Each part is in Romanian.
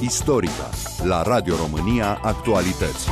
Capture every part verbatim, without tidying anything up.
Istorica la Radio România Actualități.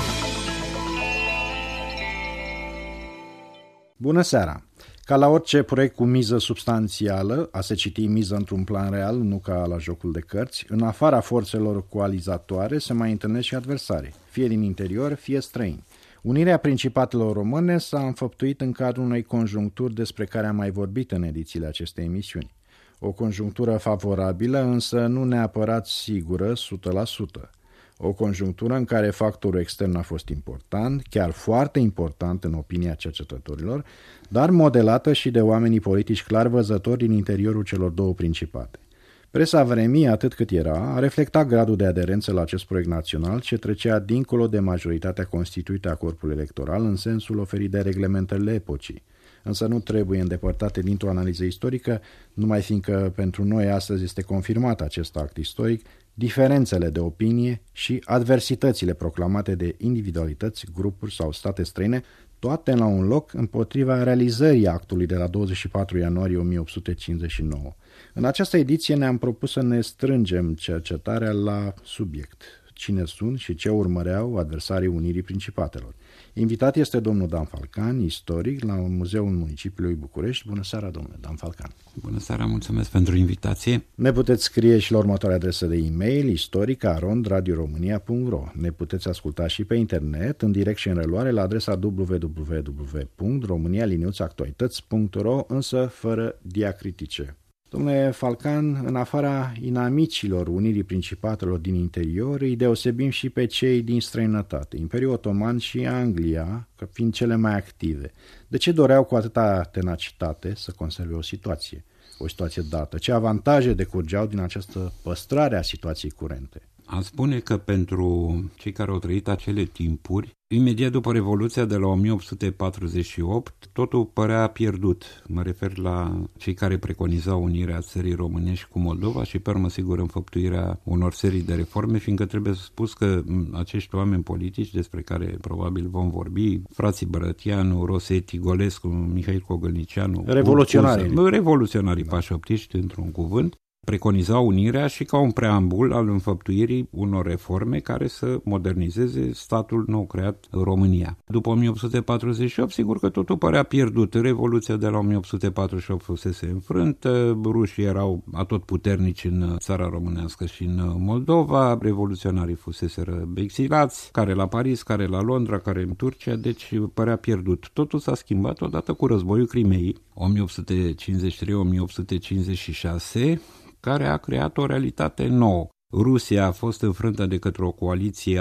Bună seara! Ca la orice proiect cu miză substanțială, a se citi miză într-un plan real, nu ca la jocul de cărți, în afara forțelor coalizatoare se mai întâlnesc și adversari, fie din interior, fie străini. Unirea principatelor române s-a înfăptuit în cadrul unei conjuncturi despre care am mai vorbit în edițiile acestei emisiuni. O conjunctură favorabilă, însă nu neapărat sigură, o sută la sută. O conjunctură în care factorul extern a fost important, chiar foarte important în opinia cercetătorilor, dar modelată și de oamenii politici clar văzători din interiorul celor două principate. Presa vremii, atât cât era, a reflectat gradul de aderență la acest proiect național ce trecea dincolo de majoritatea constituită a corpului electoral în sensul oferit de reglementările epocii. Însă nu trebuie îndepărtate dintr-o analiză istorică, numai fiindcă pentru noi astăzi este confirmat acest act istoric, diferențele de opinie și adversitățile proclamate de individualități, grupuri sau state străine, toate la un loc împotriva realizării actului de la douăzeci și patru ianuarie o mie opt sute cincizeci și nouă. În această ediție ne-am propus să ne strângem cercetarea la subiect. Cine sunt și ce urmăreau adversarii Unirii Principatelor. Invitat este domnul Dan Falcan, istoric, la Muzeul Municipiului București. Bună seara, domnule Dan Falcan. Bună seara, mulțumesc pentru invitație. Ne puteți scrie și la următoarea adresă de e-mail, istoric arond radio românia punct ro. Ne puteți asculta și pe internet, în direct și în reluare, la adresa w w w punct românia liniuță actualități punct ro, însă fără diacritice. Domnule Falcan, în afara inamicilor Unirii Principatelor din interior, îi deosebim și pe cei din străinătate, Imperiul Otoman și Anglia, ca fiind cele mai active. De ce doreau cu atâta tenacitate să conserve o situație, o situație dată? Ce avantaje decurgeau din această păstrare a situației curente? Am spune că pentru cei care au trăit acele timpuri, imediat după Revoluția de la o mie opt sute patruzeci și opt, totul părea pierdut. Mă refer la cei care preconizau unirea țării românești cu Moldova și, pe urmă, sigur, înfăptuirea unor serii de reforme, fiindcă trebuie spus că acești oameni politici, despre care probabil vom vorbi, frații Brătianu, Rosetti, Golescu, Mihail Cogălnicianu, revoluționarii, revoluționarii pașoptiști, într-un cuvânt, preconizau unirea și ca un preambul al înfăptuirii unor reforme care să modernizeze statul nou creat România. După o mie opt sute patruzeci și opt, sigur că totul părea pierdut. Revoluția de la o mie opt sute patruzeci și opt fusese înfrântă, rușii erau atotputernici în țara românească și în Moldova, revoluționarii fuseseră exilați, care la Paris, care la Londra, care în Turcia, deci părea pierdut. Totul s-a schimbat odată cu războiul Crimeii, o mie opt sute cincizeci și trei - o mie opt sute cincizeci și șase, care a creat o realitate nouă. Rusia a fost înfrântă de către o coaliție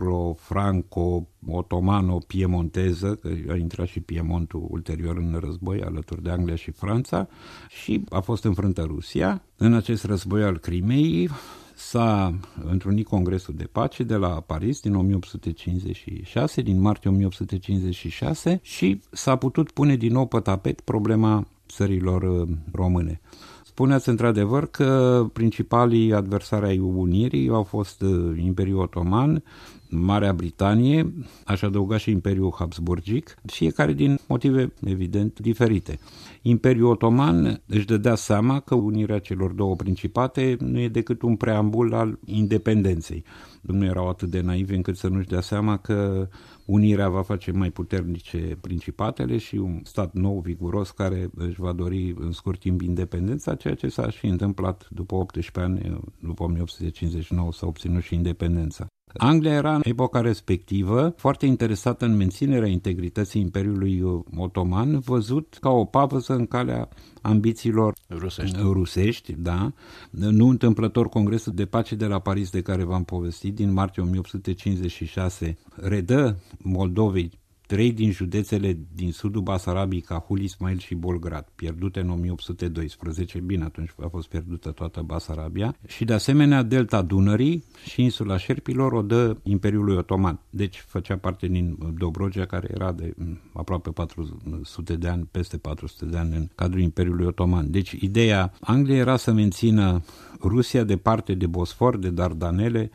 anglo-franco-otomano-piemonteză, că a intrat și Piemontul ulterior în război alături de Anglia și Franța, și a fost înfrântă Rusia. În acest război al Crimeii s-a întrunit Congresul de Pace de la Paris din o mie opt sute cincizeci și șase, din martie o mie opt sute cincizeci și șase, și s-a putut pune din nou pe tapet problema țărilor române. Spuneați într-adevăr că principalii adversari ai unirii au fost Imperiul Otoman, Marea Britanie, aș adăuga și Imperiul Habsburgic, fiecare din motive evident diferite. Imperiul Otoman își dădea seama că unirea celor două principate nu e decât un preambul al independenței. Nu erau atât de naivi încât să nu-și dea seama că unirea va face mai puternice principatele și un stat nou, viguros, care își va dori în scurt timp independența, ceea ce s-a și întâmplat după optsprezece ani, după o mie opt sute cincizeci și nouă s-a obținut și independența. Anglia era în epoca respectivă foarte interesată în menținerea integrității Imperiului Otoman, văzut ca o pavăză în calea ambițiilor rusești. rusești, da. Nu întâmplător, Congresul de Pace de la Paris, de care v-am povestit, din martie o mie opt sute cincizeci și șase, redă Moldovei trei din județele din sudul Basarabiei, Cahul, Ismail și Bolgrad, pierdute în o mie opt sute doisprezece, bine, atunci a fost pierdută toată Basarabia, și de asemenea delta Dunării și insula Șerpilor o dă Imperiului Otoman. Deci făcea parte din Dobrogea, care era de aproape patru sute de ani, peste patru sute de ani în cadrul Imperiului Otoman. Deci ideea Angliei era să mențină Rusia departe de Bosfor, de Dardanele,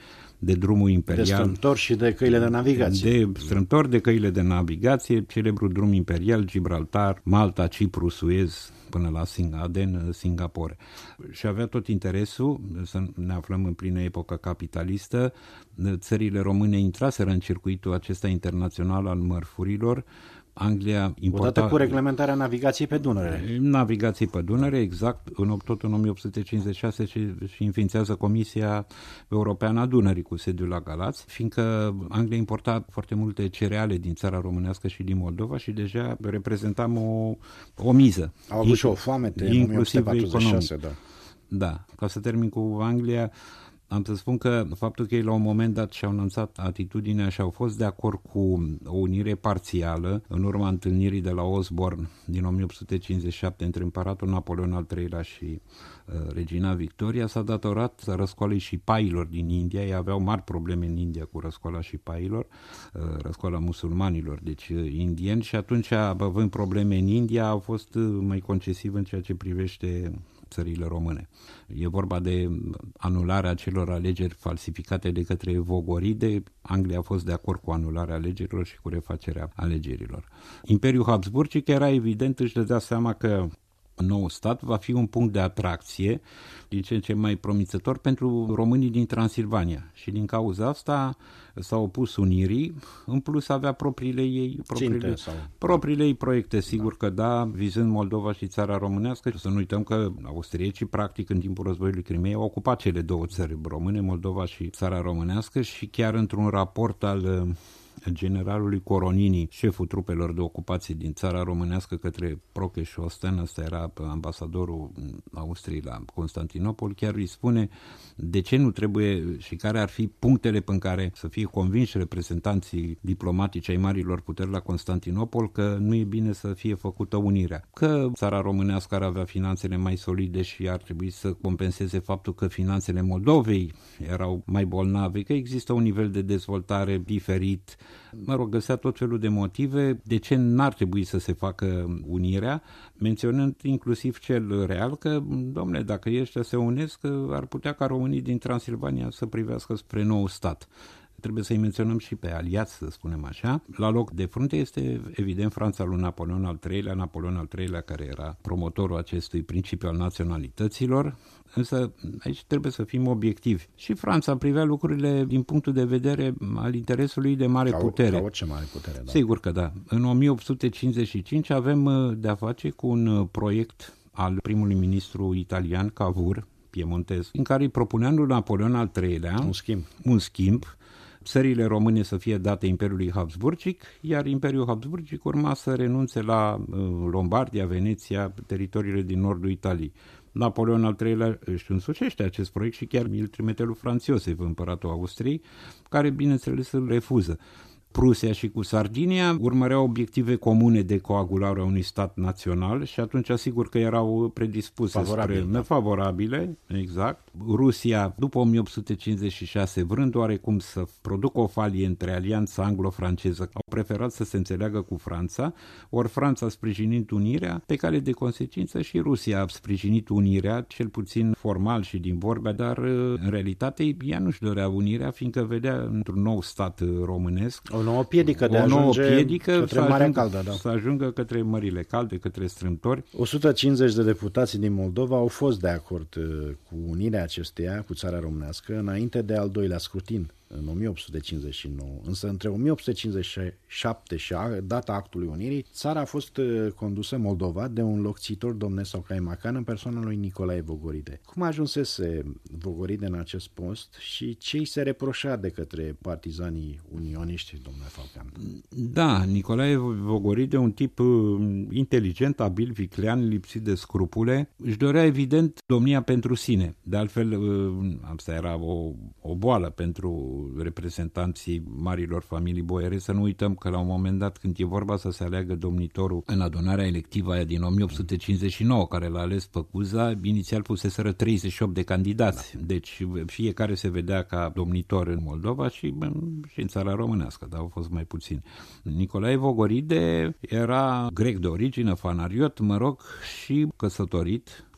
de drumul imperial. De strâmtori și de căile de navigație. De strâmtori, de căile de navigație, celebrul drum imperial, Gibraltar, Malta, Cipru, Suez, până la Aden, Singapore. Și avea tot interesul, să ne aflăm în plină epocă capitalistă, țările române intraseră în circuitul acesta internațional al mărfurilor. Anglia importa... Odată cu reglementarea navigației pe Dunăre. Navigației pe Dunăre, exact, în, tot în o mie opt sute cincizeci și șase și, și înființează Comisia Europeană a Dunării cu sediul la Galați, fiindcă Anglia importa foarte multe cereale din țara românească și din Moldova și deja reprezentam o, o miză. Au avut și o foamete în o mie opt sute patruzeci și șase, da. Da, ca să termin cu Anglia, am să spun că faptul că ei la un moment dat și-au anunțat atitudinea și au fost de acord cu o unire parțială în urma întâlnirii de la Osborne din o mie opt sute cincizeci și șapte între împăratul Napoleon al treilea și uh, regina Victoria, s-a datorat răscoalei șipailor din India. Ei aveau mari probleme în India cu răscoala șipailor, uh, răscoala musulmanilor, deci uh, indieni, și atunci, având probleme în India, au fost uh, mai concesiv în ceea ce privește țările române. E vorba de anularea celor alegeri falsificate de către Vogoride. Anglia a fost de acord cu anularea alegerilor și cu refacerea alegerilor. Imperiul Habsburgic era evident, își dădea seama că nou stat va fi un punct de atracție din ce în ce mai promițător pentru românii din Transilvania și din cauza asta s-a opus unirii, în plus avea propriile ei, propriile, propriile ei proiecte, sigur că da, vizând Moldova și țara românească. Să nu uităm că austriecii, practic, în timpul războiului Crimeei, au ocupat cele două țări române, Moldova și țara românească, și chiar într-un raport al generalului Coronini, șeful trupelor de ocupație din țara românească, către Proche și Osten, ăsta era ambasadorul Austriei la Constantinopol, chiar îi spune de ce nu trebuie și care ar fi punctele pe care să fie convinși reprezentanții diplomatici ai marilor puteri la Constantinopol că nu e bine să fie făcută unirea. Că țara românească ar avea finanțele mai solide și ar trebui să compenseze faptul că finanțele Moldovei erau mai bolnave, că există un nivel de dezvoltare diferit. Mă rog, găsea tot felul de motive de ce n-ar trebui să se facă unirea, menționând inclusiv cel real că, domnule, dacă ăștia se unesc, ar putea ca românii din Transilvania să privească spre nou stat. Trebuie să-i menționăm și pe aliați, să spunem așa. La loc de frunte este, evident, Franța lui Napoleon al treilea, Napoleon al treilea care era promotorul acestui principiu al naționalităților, însă aici trebuie să fim obiectivi. Și Franța privea lucrurile din punctul de vedere al interesului de mare ca, putere. Ca orice mare putere, da. Sigur că da. În o mie opt sute cincizeci și cinci avem de-a face cu un proiect al primului ministru italian, Cavour, piemontez, în care îi propunea lui Napoleon al treilea un schimb. Un schimb țările române să fie date Imperiului Habsburgic, iar Imperiul Habsburgic urma să renunțe la uh, Lombardia, Veneția, teritoriile din nordul Italiei. Napoleon al treilea își însușește acest proiect și chiar îl trimite lui Franz Iosef, împăratul Austriei, care, bineînțeles, îl refuză. Prusia și cu Sardinia urmăreau obiective comune de coagulare a unui stat național și atunci asigur că erau predispuse favorabile, spre da. nefavorabile, exact. Rusia, după o mie opt sute cincizeci și șase, vrând oarecum să producă o falie între alianța anglo-franceză, au preferat să se înțeleagă cu Franța, ori Franța sprijinind unirea, pe care de consecință și Rusia a sprijinit unirea, cel puțin formal și din vorbe, dar în realitate ea nu-și dorea unirea, fiindcă vedea într-un nou stat românesc o nouă piedică de o a nouă ajunge piedică către să Marea ajungă, Caldă. Da. Să ajungă către Mările Calde, către strâmtori. o sută cincizeci de deputați din Moldova au fost de acord cu unirea acesteia cu țara românească înainte de al doilea scrutin, în o mie opt sute cincizeci și nouă. Însă între o mie opt sute cincizeci și șapte și data actului unirii, țara a fost condusă, Moldova, de un locțitor domnesc sau caimacan în persoana lui Nicolae Vogoride. Cum ajunsese Vogoride în acest post și ce îi se reproșa de către partizanii unioniști, domnule Falcan? Da, Nicolae Vogoride, un tip inteligent, abil, viclean, lipsit de scrupule, își dorea evident domnia pentru sine. De altfel, asta era o, o boală pentru reprezentanții marilor familii boiere. Să nu uităm că la un moment dat, când e vorba să se aleagă domnitorul în adunarea electivă aia din o mie opt sute cincizeci și nouă, care l-a ales pe Cuza, inițial fuseseră treizeci și opt de candidați. Da. Deci fiecare se vedea ca domnitor în Moldova și, și în țara românească, dar au fost mai puțini. Nicolae Vogoride era grec de origine, fanariot, mă rog, și căsătorit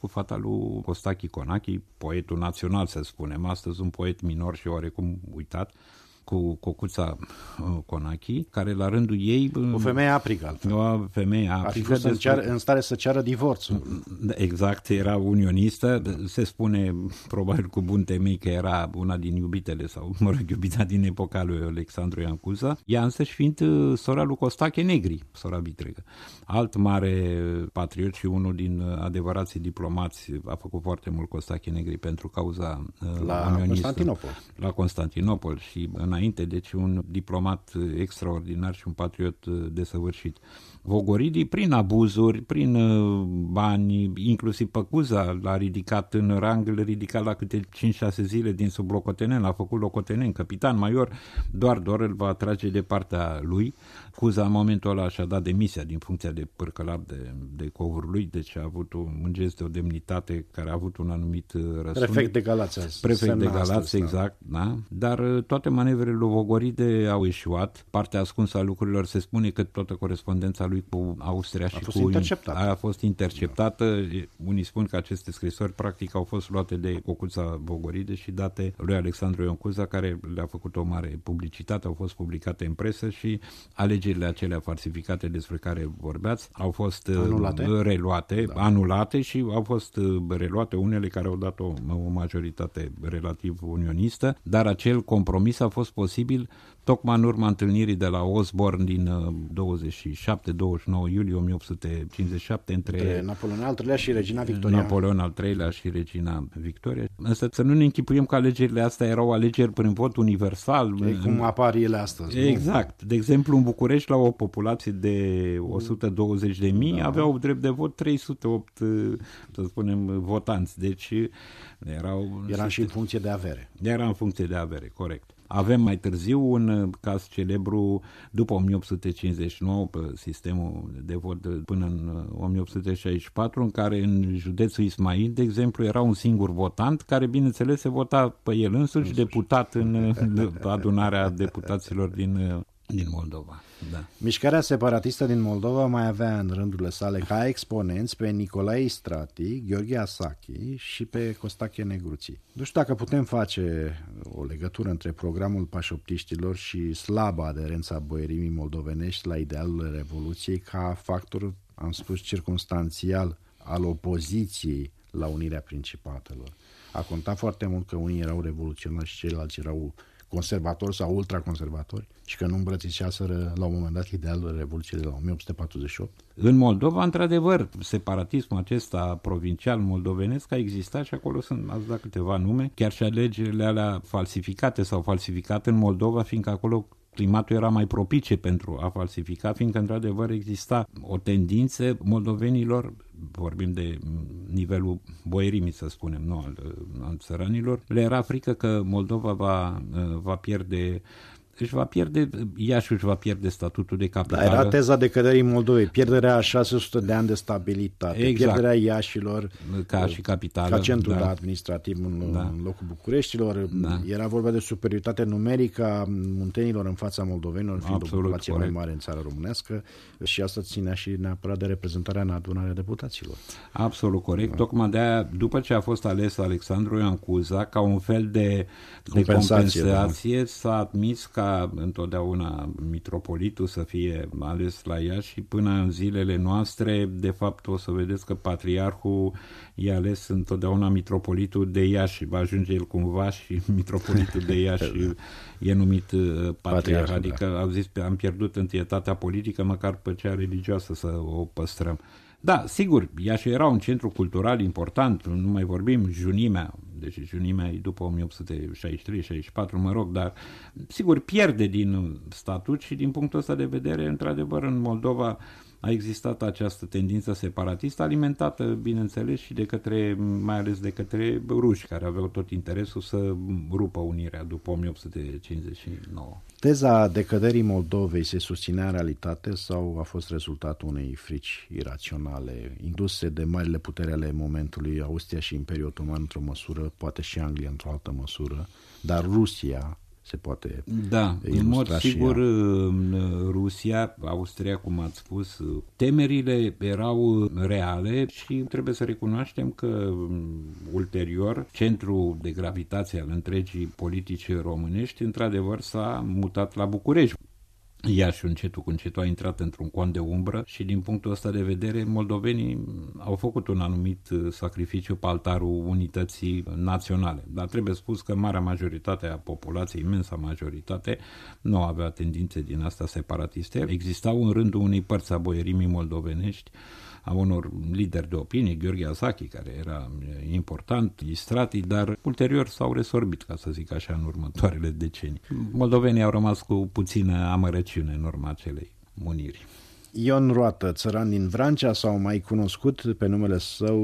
cu fata lui Costache Conachi, poetul național, să spunem, astăzi un poet minor și oarecum uitat, cu Cocuța Conachi, care la rândul ei... O femeie aprigă. O femeie aprigă. Ar fi fost în, ceară, în stare să ceară divorțul. Exact, era unionistă. Se spune, probabil cu bun temei, că era una din iubitele sau, mă rog, iubita din epoca lui Alexandru Ioan Cuza. Ea însăși fiind sora lui Costache Negri, sora vitregă. Alt mare patriot și unul din adevărații diplomați, a făcut foarte mult Costache Negri pentru cauza la unionistă. Constantinopol. La Constantinopol și înainte, deci un diplomat extraordinar și un patriot desăvârșit. Vogoridi, prin abuzuri, prin bani, inclusiv pe Cuza l-a ridicat în rang, l-a ridicat la câte cinci șase zile din sub locotenent, l-a făcut locotenent, capitan major, doar doar îl va trage de partea lui. Cuza în momentul ăla și-a dat demisia din funcția de pârcălap de, de covul lui, deci a avut un gest de o demnitate care a avut un anumit răsund. Prefect de Galați. Prefect de Galați, exact, da. Dar toate manevrele lui Vogoride au eșuat. Partea ascunsă a lucrurilor se spune că toată corespondența lui cu Austria și a fost cu interceptată. a fost interceptată. Da. Unii spun că aceste scrisori practic au fost luate de Cocuța Vogoride și date lui Alexandru Ioan Cuza, care le-a făcut o mare publicitate, au fost publicate în presă și alegerile acelea falsificate despre care vorbeați au fost anulate, reluate, da. anulate și au fost reluate unele care au dat o, o majoritate relativ unionistă, dar acel compromis a fost posibil tocmai în urma întâlnirii de la Osborne din douăzeci și șapte douăzeci și nouă iulie o mie opt sute cincizeci și șapte între, între Napoleon al treilea și regina Victoria. Napoleon al treilea și regina Victoria. Însă să nu ne închipuim că alegerile astea erau alegeri prin vot universal. E cum apar ele astăzi. Exact. Nu? De exemplu, în București, la o populație de o sută douăzeci de mii, da. aveau drept de vot trei sute opt, să spunem, votanți. Deci erau... Era și în funcție de avere. Era în funcție de avere, corect. Avem mai târziu un caz celebru după o mie opt sute cincizeci și nouă, pe sistemul de vot până în o mie opt sute șaizeci și patru, în care în județul Ismail, de exemplu, era un singur votant care, bineînțeles, se vota pe el însuși, deputat în adunarea deputaților din... din Moldova, da. Mișcarea separatistă din Moldova mai avea în rândurile sale ca exponenți pe Nicolae Istrati, Gheorghe Asachi și pe Costache Negruții. Nu știu dacă putem face o legătură între programul pașoptiștilor și slaba aderența boierimii moldovenești la idealul Revoluției ca factor, am spus, circumstanțial al opoziției la unirea principatelor. A contat foarte mult că unii erau revoluționari și ceilalți erau conservatori sau ultraconservatori și că nu îmbrățișaseră la un moment dat idealul Revoluției de la o mie opt sute patruzeci și opt. În Moldova, într-adevăr, separatismul acesta provincial moldovenesc a existat și acolo sunt, ați dat câteva nume, chiar și alegerile alea falsificate sau falsificate în Moldova, fiindcă acolo climatul era mai propice pentru a falsifica, fiindcă într-adevăr exista o tendință moldovenilor, vorbim de nivelul boierimii, să spunem, nu al, al țăranilor, le era frică că Moldova va, va pierde își va pierde, Iași își va pierde statutul de capitală. Da, era teza decăderii Moldovei, pierderea a șase sute de ani de stabilitate, exact. Pierderea Iașilor ca și capitală, ca centru da. administrativ în, da. în locul Bucureștilor. Da. Era vorba de superioritate numerică a muntenilor în fața moldovenilor, fiind Absolut, o populație corect. mai mare în țara românească, și asta ținea și neapărat de reprezentarea în adunarea deputaților. Absolut corect. Da. Tocmai de-aia, după ce a fost ales Alexandru Ioan Cuza, ca un fel de compensație, de compensație da. s-a admis ca întotdeauna mitropolitul să fie ales la Iași și până în zilele noastre, de fapt, o să vedeți că patriarhul e ales întotdeauna mitropolitul de Iași. Va ajunge el cumva și mitropolitul de Iași e numit patriarh. patriarh adică da. Au zis, am pierdut întâietatea politică, măcar pe cea religioasă să o păstrăm. Da, sigur, Iași era un centru cultural important, nu mai vorbim junimea, deci junimea e după o mie opt sute șaizeci și trei șaizeci și patru, mă rog, dar sigur pierde din statut și din punctul ăsta de vedere, într-adevăr, în Moldova a existat această tendință separatistă, alimentată, bineînțeles, și de către, mai ales de către ruși, care aveau tot interesul să rupă unirea după o mie opt sute cincizeci și nouă. Teza decăderii Moldovei se susținea în realitate sau a fost rezultatul unei frici iraționale, induse de marile putere ale momentului, Austria și Imperiul Otoman într-o măsură, poate și Anglia într-o altă măsură, dar Rusia se poate Da, în mod sigur, ea. în Rusia, Austria, cum ați spus, temerile erau reale și trebuie să recunoaștem că ulterior centrul de gravitație al întregii politici românești într-adevăr s-a mutat la București. Iași încetul cu încetul a intrat într-un cont de umbră și din punctul ăsta de vedere moldovenii au făcut un anumit sacrificiu pe altarul unității naționale. Dar trebuie spus că marea majoritate a populației, imensa majoritate, nu avea tendințe din asta separatiste. Existau în rândul unei părți a boierimii moldovenești, a unor lideri de opinie, Gheorghe Asachi, care era important, Istrati, dar ulterior s-au resorbit, ca să zic așa, în următoarele decenii. Moldovenii au rămas cu puțină amărăciune în urma acelei uniri. Ion Roată, țăran din Vrancea, sau mai cunoscut pe numele său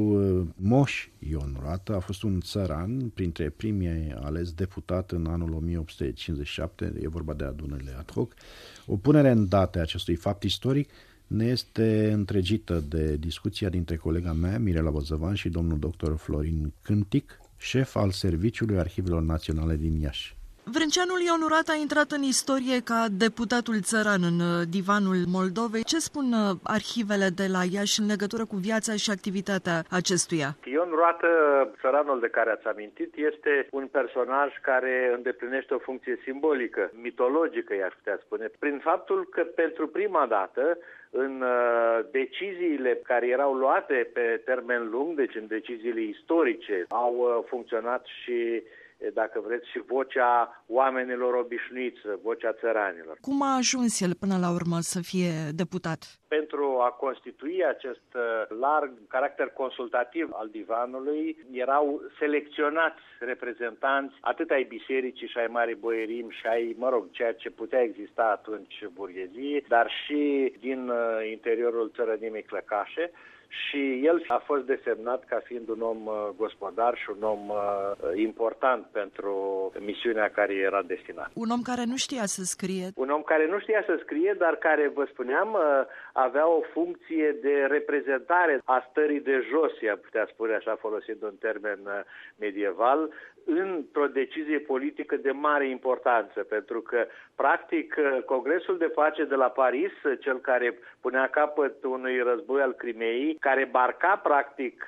Moș Ion Roată, a fost un țăran printre primii ales deputat în anul o mie opt sute cincizeci și șapte, e vorba de adunările ad hoc. O punere în date a acestui fapt istoric ne este întregită de discuția dintre colega mea, Mirela Bozăvan, și domnul doctor Florin Cântic, șef al Serviciului Arhivelor Naționale din Iași. Vrânceanul Ion Roată a intrat în istorie ca deputatul țăran în Divanul Moldovei. Ce spun arhivele de la Iași în legătură cu viața și activitatea acestuia? Ion Roată, țăranul de care ați amintit, este un personaj care îndeplinește o funcție simbolică, mitologică, i-aș putea spune, prin faptul că pentru prima dată în deciziile care erau luate pe termen lung, deci în deciziile istorice, au funcționat și, dacă vreți, și vocea oamenilor obișnuiți, vocea țăranilor. Cum a ajuns el până la urmă să fie deputat? Pentru a constitui acest larg caracter consultativ al divanului, erau selecționați reprezentanți atât ai bisericii și ai marii boierim și ai, mă rog, ceea ce putea exista atunci burghezie, dar și din interiorul țărănimii clăcașe. Și el a fost desemnat ca fiind un om gospodar și un om important pentru misiunea care era destinată. Un om care nu știa să scrie. Un om care nu știa să scrie, dar care, vă spuneam, avea o funcție de reprezentare a stării de jos, i-am putea spune așa, folosind un termen medieval, într-o decizie politică de mare importanță, pentru că, practic, Congresul de Pace de la Paris, cel care punea capăt unui război al Crimeei, care marca, practic,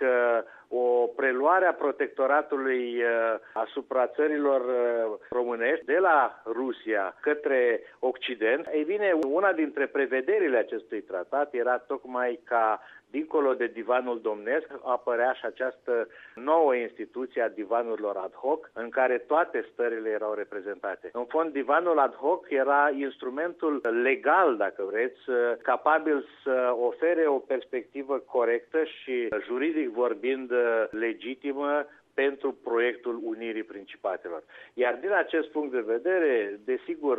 o preluare a protectoratului asupra țărilor românești de la Rusia către Occident, ei bine, una dintre prevederile acestui tratat era tocmai ca, dincolo de divanul domnesc, apărea și această nouă instituție a divanurilor ad hoc, în care toate stările erau reprezentate. În fond, divanul ad hoc era instrumentul legal, dacă vreți, capabil să ofere o perspectivă corectă și, juridic vorbind, legitimă pentru proiectul Unirii Principatelor. Iar din acest punct de vedere, desigur,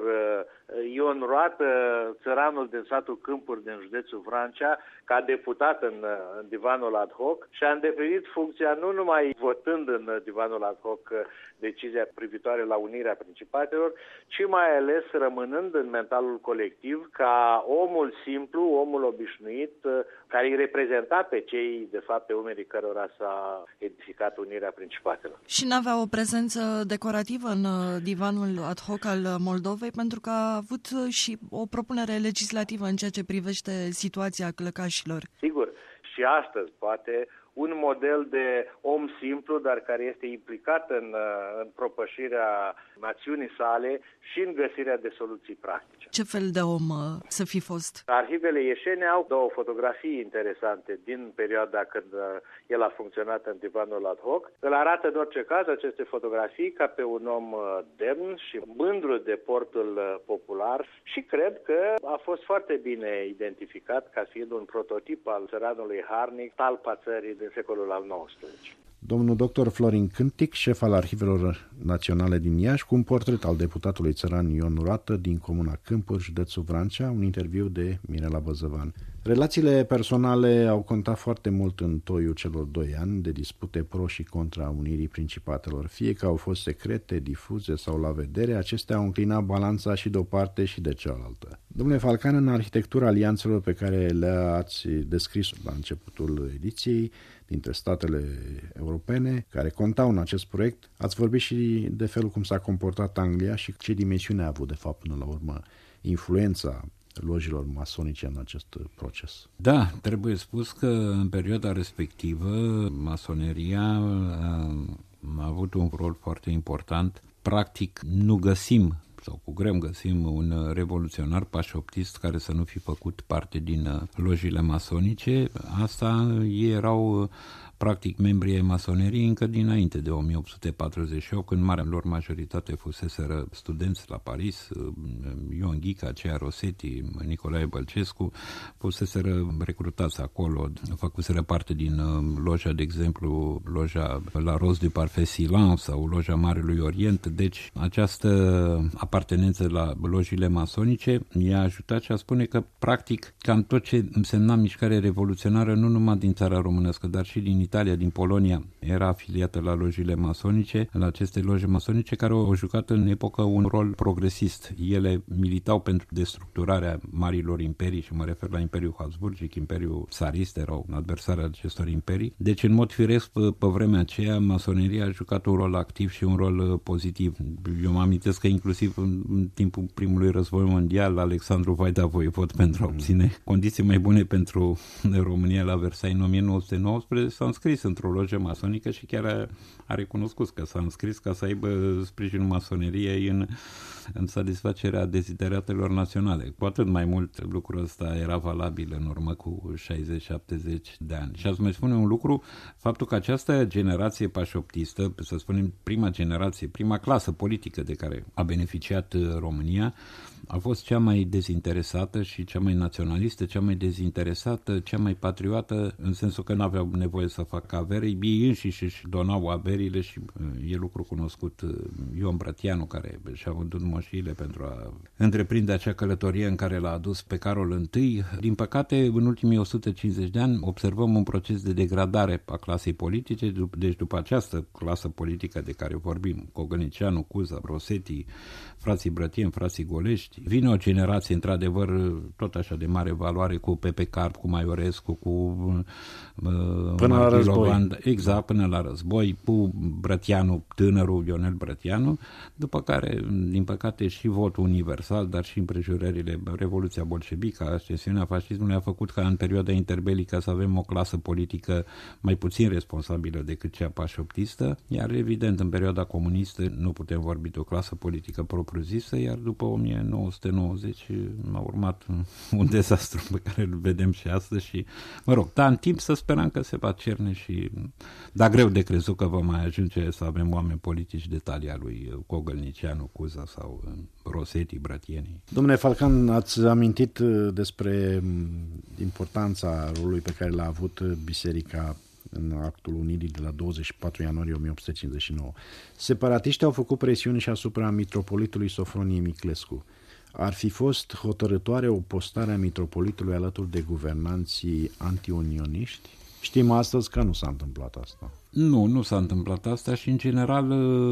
Ion Roată, țăranul din satul Câmpuri din județul Vrancea, ca deputat în, în divanul ad hoc, și-a îndeplinit funcția nu numai votând în divanul ad hoc decizia privitoare la Unirea Principatelor, ci mai ales rămânând în mentalul colectiv ca omul simplu, omul obișnuit, care îi reprezenta pe cei, de fapt, pe umerii cărora s-a edificat Unirea Principatelor. Și n-avea o prezență decorativă în divanul ad hoc al Moldovei, pentru că a avut și o propunere legislativă în ceea ce privește situația clăcașilor. Sigur, și astăzi, poate, un model de om simplu, dar care este implicat în, în propășirea națiunii sale și în găsirea de soluții practice. Ce fel de om să fi fost? Arhivele ieșene au două fotografii interesante din perioada când el a funcționat în divanul ad hoc. Îl arată în orice caz aceste fotografii ca pe un om demn și mândru de portul popular și cred că a fost foarte bine identificat ca fiind un prototip al țăranului harnic, talpa țării din secolul al nouăsprezecelea. Domnul doctor Florin Cântic, șef al Arhivelor Naționale din Iași, cu un portret al deputatului țăran Ion Roată din comuna Câmpuri, județul Vrancea, un interviu de Mirela Băzăvan. Relațiile personale au contat foarte mult în toiul celor doi ani de dispute pro și contra unirii principatelor. Fie că au fost secrete, difuze sau la vedere, acestea au înclinat balanța și de o parte și de cealaltă. Domnule Falcan, în arhitectura alianțelor pe care le-ați descris la începutul ediției, dintre statele europene care contau în acest proiect, ați vorbit și de felul cum s-a comportat Anglia și ce dimensiune a avut, de fapt, până la urmă, influența lojilor masonice în acest proces. Da, trebuie spus că în perioada respectivă masoneria a, a avut un rol foarte important. Practic nu găsim, sau cu greu găsim, un revoluționar pașoptist care să nu fi făcut parte din lojile masonice. Asta ei erau practic membrii ai masoneriei încă dinainte de o mie opt sute patruzeci și opt, când marea lor majoritate fuseseră studenți la Paris, Ion Ghica, Cea Rosetti, Nicolae Bălcescu, fuseseră recrutați acolo, făcuseră parte din loja, de exemplu, loja La Rose du Parfait Silan sau loja Marelui Orient. Deci această apartenență la lojile masonice i-a ajutat și a spune că practic cam tot ce însemna mișcare revoluționară, nu numai din țara românească, dar și din Italia, din Polonia, era afiliată la lojile masonice, la aceste loje masonice care au jucat în epocă un rol progresist. Ele militau pentru destructurarea marilor imperii, și mă refer la Imperiul Habsburgic, Imperiul Tsarist, erau adversari acestor imperii. Deci, în mod firesc, pe vremea aceea, masoneria a jucat un rol activ și un rol pozitiv. Eu mă amintesc că inclusiv în timpul primului război mondial, Alexandru Vaida Voievod, pentru a obține condiții mai bune pentru România la Versailles în o mie nouă sute nouăsprezece, s-a înscris într-o lojă masonică și chiar a, a recunoscut că s-a înscris ca să aibă sprijinul masoneriei în, în satisfacerea dezideratelor naționale. Cu atât mai mult lucrul ăsta era valabil în urmă cu șaizeci șaptezeci de ani. Și ați mai spune un lucru, faptul că această generație pașoptistă, să spunem prima generație, prima clasă politică de care a beneficiat România, a fost cea mai dezinteresată și cea mai naționalistă, cea mai dezinteresată, cea mai patriotă, în sensul că nu aveau nevoie să facă avere, ei înșiși își donau averile și e lucru cunoscut. Ion Brătianu, care și-a vândut moșiile pentru a întreprinde acea călătorie în care l-a adus pe Carol I. Din păcate, în ultimii o sută cincizeci de ani observăm un proces de degradare a clasei politice, deci după această clasă politică de care vorbim, Cogălnicianu, Cuza, Rosetti, frații Brătieni, frații Golești, vine o generație, într-adevăr, tot așa de mare valoare, cu Pepe Carp, cu Maiorescu, cu uh, până la război. Exact, până la război, cu Brătianu, tânărul Ionel Brătianu, după care, din păcate, și votul universal, dar și împrejurările, Revoluția bolșevică, ascensiunea fascismului a făcut ca în perioada interbelică să avem o clasă politică mai puțin responsabilă decât cea pașoptistă, iar evident, în perioada comunistă nu putem vorbi de o clasă politică propriu-zisă, iar după o mie nouă sute nouăzeci a urmat un dezastru pe care îl vedem și astăzi și, mă rog, da, în timp să sperăm că se va cerne și, dar greu de crezut că va mai ajunge să avem oameni politici de talia lui Cogălnicianu, Cuza sau Rosetti, Brătieni. Domnule Falcan, ați amintit despre importanța rolului pe care l-a avut Biserica în actul unirii de la douăzeci și patru ianuarie o mie opt sute cincizeci și nouă. Separatiștii au făcut presiuni și asupra mitropolitului Sofronie Miclescu. Ar fi fost hotărătoare o postare a mitropolitului alături de guvernanții antiunioniști? Știm astăzi că nu s-a întâmplat asta. Nu, nu s-a întâmplat asta și, în general,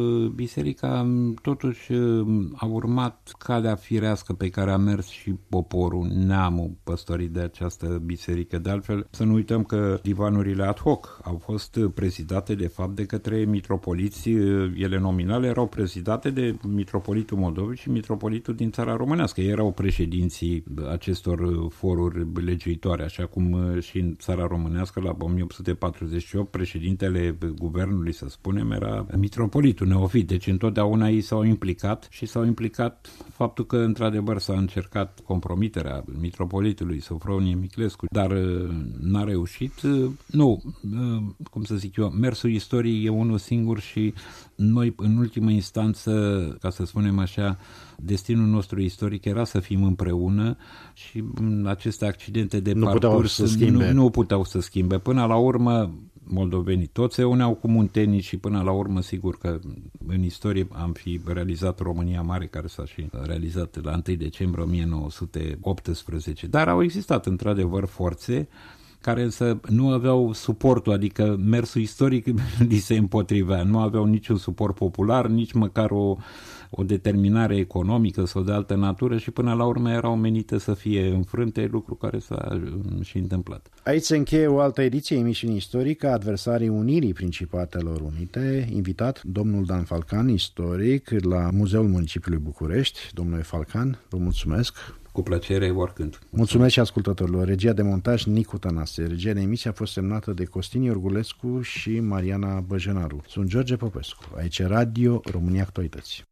biserica totuși a urmat calea firească pe care a mers și poporul, neamul păstorit de această biserică. De altfel, să nu uităm că divanurile ad hoc au fost prezidate, de fapt, de către mitropoliți. Ele nominale erau prezidate de mitropolitul Moldovei și mitropolitul din țara românească. Ei erau președinții acestor foruri legiuitoare, așa cum și în țara românească, la o mie opt sute patruzeci și opt, președintele guvernului, să spunem, era mitropolitul Neofit. Deci întotdeauna ei s-au implicat și s-au implicat faptul că într-adevăr s-a încercat compromiterea mitropolitului Sofronie Miclescu, dar n-a reușit. Nu, cum să zic eu, mersul istoriei e unul singur și noi, în ultimă instanță, ca să spunem așa, destinul nostru istoric era să fim împreună și aceste accidente de nu parcurs puteau să schimbe. Nu, nu puteau să schimbe. Până la urmă, moldovenii toți se uneau cu muntenii și până la urmă, sigur că în istorie am fi realizat România Mare, care s-a și realizat la întâi decembrie o mie nouă sute optsprezece. Dar au existat într-adevăr forțe care însă nu aveau suportul, adică mersul istoric li se împotrivea, nu aveau niciun suport popular, nici măcar o, o determinare economică sau de altă natură și până la urmă erau menite să fie înfrânte, lucru care s-a și întâmplat. Aici se încheie o altă ediție emisiunii istorică, adversarii Unirii Principatelor Unite, invitat domnul Dan Falcan, istoric, la Muzeul Municipiului București. Domnule Falcan, vă mulțumesc. Cu plăcere, oricând. Mulțumesc. Mulțumesc și ascultătorilor. Regia de montaj Nicu Tănase. Regia de emisie a fost semnată de Costin Iorgulescu și Mariana Băjenaru. Sunt George Popescu. Aici Radio România Actualități.